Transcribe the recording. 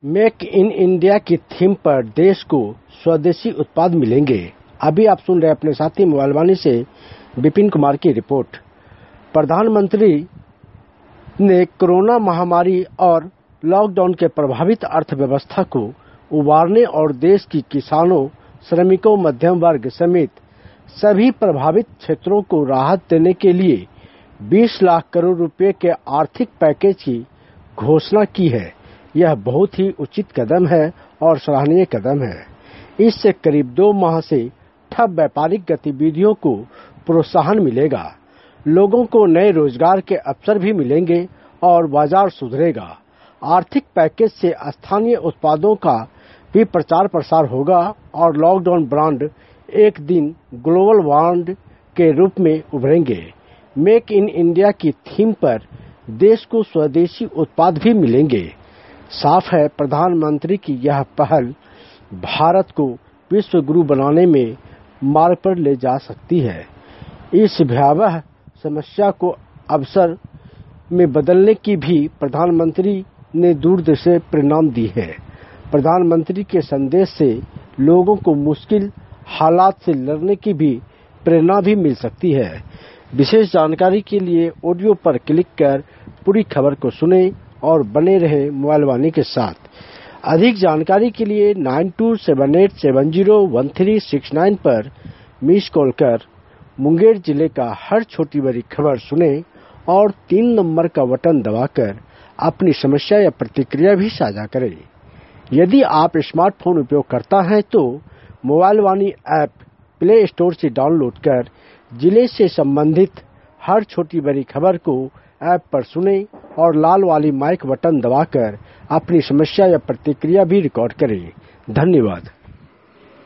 Make in India की theme पर देश को स्वदेशी उत्पाद मिलेंगे। अभी आप सुन रहे अपने साथी मोबाइल वाणी से विपिन कुमार की रिपोर्ट। प्रधानमंत्री ने कोरोना महामारी और लॉकडाउन के प्रभावित अर्थव्यवस्था को उबारने और देश की किसानों, श्रमिकों, मध्यम वर्ग समेत सभी प्रभावित क्षेत्रों को राहत देने के लिए 20 लाख करोड़ रुपए के आर्थिक पैकेज की घोषणा की है। यह बहुत ही उचित कदम है और सराहनीय कदम है। इससे करीब 2 माह से ठप व्यापारिक गतिविधियों को प्रोत्साहन मिलेगा, लोगों को नए रोजगार के अवसर भी मिलेंगे और बाजार सुधरेगा। आर्थिक पैकेज से स्थानीय उत्पादों का भी प्रचार प्रसार होगा और लॉकडाउन ब्रांड एक दिन ग्लोबल ब्रांड के रूप में उभरेंगे। मेक इन इंडिया की थीम पर देश को स्वदेशी उत्पाद भी मिलेंगे। साफ है, प्रधानमंत्री की यह पहल भारत को विश्व गुरु बनाने में मार्ग पर ले जा सकती है। इस भयावह समस्या को अवसर में बदलने की भी प्रधानमंत्री ने दूरदर्शी परिणाम दी है। प्रधानमंत्री के संदेश से लोगों को मुश्किल हालात से लड़ने की भी प्रेरणा भी मिल सकती है। विशेष जानकारी के लिए ऑडियो पर क्लिक कर पूरी खबर को सुनें और बने रहे मोबाइल वाणी के साथ। अधिक जानकारी के लिए 9278701369 पर मिस कॉल कर मुंगेर जिले का हर छोटी बड़ी खबर सुनें और 3 नंबर का बटन दबाकर अपनी समस्या या प्रतिक्रिया भी साझा करें। यदि आप स्मार्टफोन उपयोग करता है तो mobile Vani app play store से डाउनलोड कर जिले से संबंधित हर छोटी बड़ी खबर को ऐप पर सुनें और लाल वाली माइक बटन दबाकर अपनी समस्या या प्रतिक्रिया भी रिकॉर्ड करें। धन्यवाद।